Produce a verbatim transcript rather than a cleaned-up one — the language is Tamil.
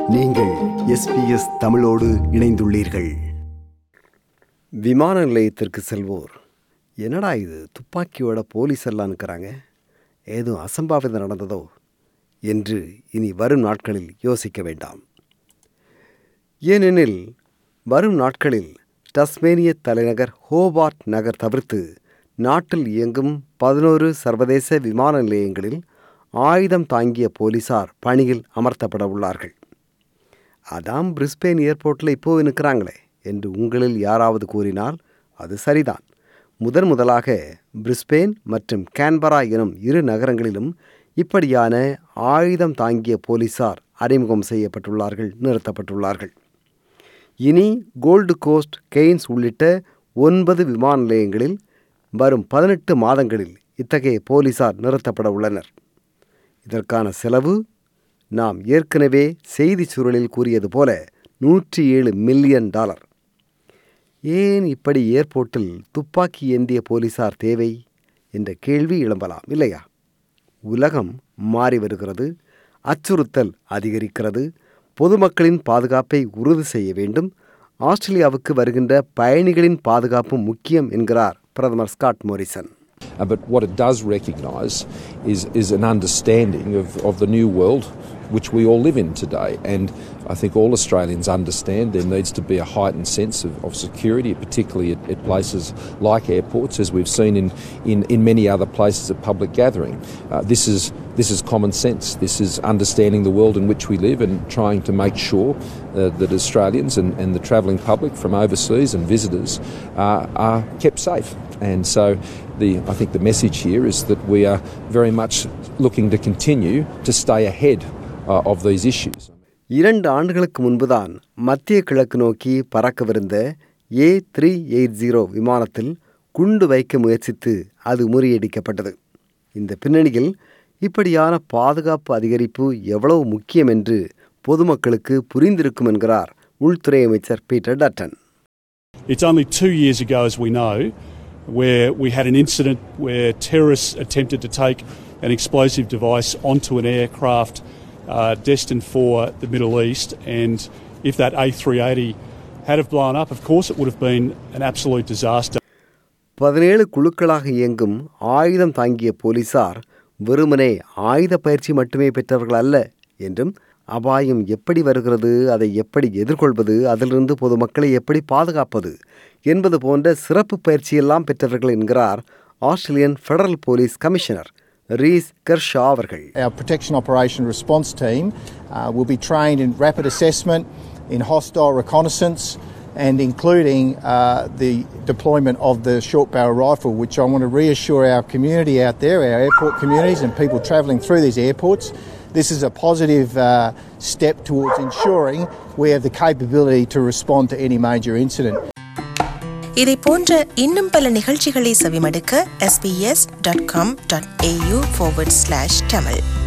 நீங்கள் எஸ் பி எஸ் தமிழோடு இணைந்துள்ளீர்கள். விமான நிலையத்திற்கு செல்வோர், என்னடா இது துப்பாக்கியோட போலீஸ் எல்லாம் இருக்கிறாங்க, ஏதோ அசம்பாவிதம் நடந்ததோ என்று இனி வரும் நாட்களில் யோசிக்க வேண்டாம். ஏனெனில் வரும் நாட்களில் டஸ்மேனிய தலைநகர் ஹோபார்ட் நகர் தவிர்த்து நாட்டில் இயங்கும் பதினோரு சர்வதேச விமான நிலையங்களில் ஆயுதம் தாங்கிய போலீசார் பணியில் அமர்த்தப்பட உள்ளார்கள். அதாம் பிரிஸ்பேன் ஏர்போர்ட்டில் இப்போது நிற்கிறாங்களே என்று உங்களில் யாராவது கூறினால் அது சரிதான். முதன் முதலாக பிரிஸ்பேன் மற்றும் கேன்பரா எனும் இரு நகரங்களிலும் இப்படியான ஆயுதம் தாங்கிய போலீசார் அறிமுகம் செய்யப்பட்டுள்ளார்கள், நிறுத்தப்பட்டுள்ளார்கள். இனி கோல்டு கோஸ்ட், கெய்ன்ஸ் உள்ளிட்ட ஒன்பது விமான நிலையங்களில் வரும் பதினெட்டு மாதங்களில் இத்தகைய போலீசார் நிறுத்தப்பட உள்ளனர். இதற்கான செலவு நாம் ஏற்கனவே செய்தி சுருளில் கூறியது போல நூற்றி ஏழு மில்லியன் டாலர். ஏன் இப்படி ஏர்போர்ட்டில் துப்பாக்கி ஏந்திய போலீசார் தேவை என்ற கேள்வி எழும்பலாம் இல்லையா? உலகம் மாறி வருகிறது, அச்சுறுத்தல் அதிகரிக்கிறது, பொதுமக்களின் பாதுகாப்பை உறுதி செய்ய வேண்டும், ஆஸ்திரேலியாவுக்கு வருகின்ற பயணிகளின் பாதுகாப்பும் முக்கியம் என்கிறார் பிரதமர் Scott Morrison. Uh, but what it does recognise is, is an understanding of, of the new world which we all live in today. And I think all Australians understand there needs to be a heightened sense of, of security, particularly at, at places like airports, as we've seen in, in, in many other places of public gathering. Uh, this is This is common sense. This is understanding the world in which we live and trying to make sure uh, that Australians and, and the travelling public from overseas and visitors uh, are kept safe. And so the, I think the message here is that we are very much looking to continue to stay ahead uh, of these issues. இரண்டு ஆண்டுகளுக்கு முன்புதான் மத்திய கிழக்கு நோக்கி பறக்கவிருந்த ஏ த்ரீ எயிட் ஜீரோ விமானத்தில் குண்டு வைக்க முயற்சித்து அது முறியடிக்கப்பட்டது. இந்த பின்னணியில் இப்படியான பாதுகாப்பு அதிகரிப்பு எவ்வளவு முக்கியம் என்று பொதுமக்களுக்கு புரிந்திருக்கும் என்கிறார் உள்துறை அமைச்சர் Peter Dutton. It's only two years ago, as we know, where we had an incident where terrorists attempted to take an explosive device onto an aircraft uh, destined for the Middle East, and if that A three eighty had have blown up, of course it would have been an absolute disaster. பதினேழு குழுக்களாக இயங்கும் ஆயுதம் தாங்கிய போலீசார் வெறுமனே ஆயுத பயிற்சி மட்டுமே பெற்றவர்கள் அல்ல என்றும், அபாயம் எப்படி வருகிறது, அதை எப்படி எதிர்கொள்வது, அதிலிருந்து பொதுமக்களை எப்படி பாதுகாப்பது என்பது போன்ற சிறப்பு பயிற்சியெல்லாம் பெற்றவர்கள் என்கிறார் Australian federal police commissioner Reece Kershaw அவர்கள். Our protection operation response team uh, will be trained in rapid assessment, in hostile reconnaissance, and including uh, the deployment of the short barrel rifle, which I want to reassure our community out there, our airport communities and people travelling through these airports. This is a positive uh, step towards ensuring we have the capability to respond to any major incident. இதை போன்ற இன்னும் பல நிகழ்ச்சிகளை செவிமடுக்க S B S dot com dot A U forward slash Tamil